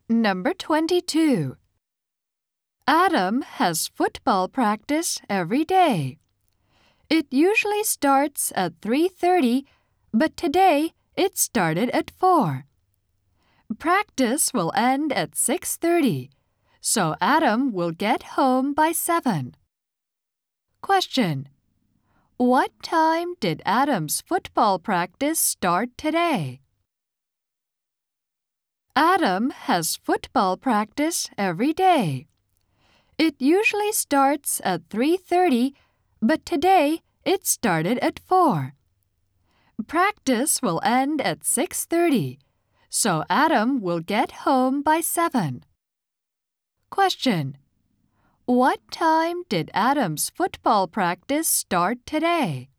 Number 22. Adam has football practice every day. It usually starts at 3:30, but today it started at 4. Practice will end at 6:30, so Adam will get home by 7. Question: What time did Adam's football practice start today? Adam has football practice every day. It usually starts at 3:30, but today it started at 4. Practice will end at 6:30, so Adam will get home by 7. Question: What time did Adam's football practice start today?